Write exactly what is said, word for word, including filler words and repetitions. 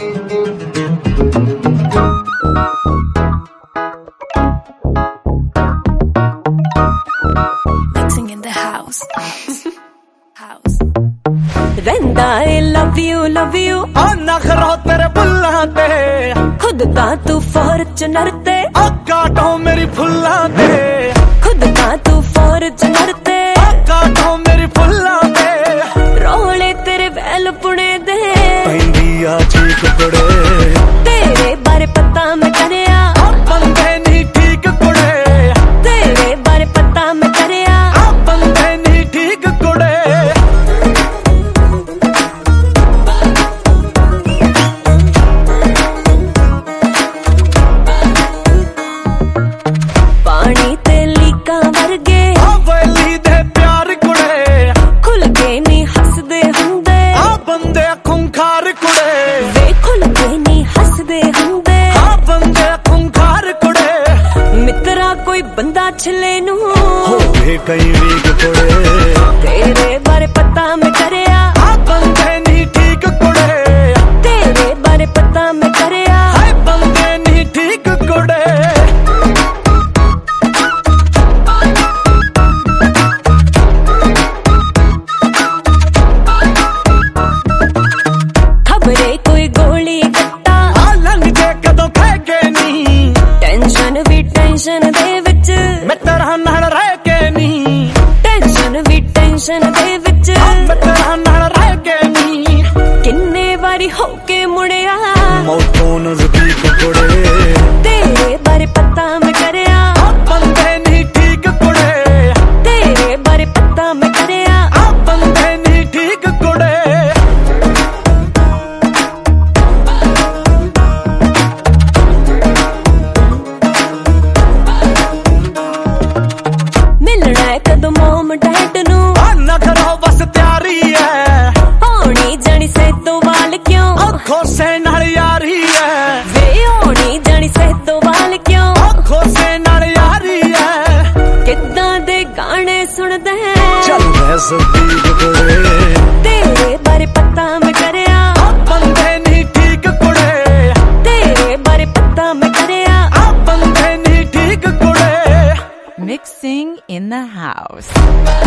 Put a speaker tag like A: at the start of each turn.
A: Mixing in the house. House. Renda I love you, love you.
B: आना खरो तेरे बुल्ला ते
A: खुद ता तू फॉर्च्यूनर ते
B: काटो मेरी फुल्ला ते
A: खुद ता तू फॉर्च्यूनर ते
B: काटो मेरी फुल्ला ते
A: रोले तेरे वैल पुणे दे
B: इंडिया ठीक पड़े
A: तेरे बारे पता मैं करया
B: बंदे नहीं ठीक कुड़े
A: तेरे बारे पता मैं करया
B: बंदे नहीं ठीक कुड़े
A: पानी ते लीका वर्गे
B: हवेली दे प्यार कुड़े
A: खुल के नहीं हसदे हुंदे
B: आ बंदे खुंखार कुड़े
A: वे खुल के नहीं हसदे हुंदे
B: आ बंदे खुंखार कुड़े
A: मित्रा कोई बंदा छले नू
B: होवे कई वीक कुड़े
A: तेरे बारे पता मैं करया
B: आ बंदे नहीं ठीक कुड़े
A: तेरे बारे पता मैं करया
B: हाय बंदे नहीं ठीक कुड़े
A: खबरे कोई गोली गट्टा
B: आ लंघ जे कदों कह के नहीं
A: टेंशन भी टेंशन दे विच
B: मैं तेरा नाल रह के नहीं
A: टेंशन भी टेंशन दे विच
B: मैं तेरा नाल रह के नहीं
A: किन्ने वारी होके मुड़िया
B: मौतों नजदीक कुड़े
A: तेरे बारे पता मैं करया
B: आ बंदे नहीं ठीक कुड़े
A: तेरे बारे पता मैं करया
B: आ बंदे नहीं ठीक कुड़े
A: मिलना है कदों मोम डैड नू
B: आना करो बस तैयारी है
A: होनी जानी से तो वाल क्यों
B: आंखों से नाल यारी है
A: वे होनी जानी से तो वाल क्यों
B: आंखों से नाल यारी है
A: किद्दां दे गाने सुनदे
B: चल मैं सदीक कुड़े
A: तेरे बारे पता मैं करया
B: आ बंदे नहीं ठीक कुड़े
A: तेरे बारे पता मैं करया
B: आ बंदे नहीं ठीक कुड़े
C: Mixing in the house.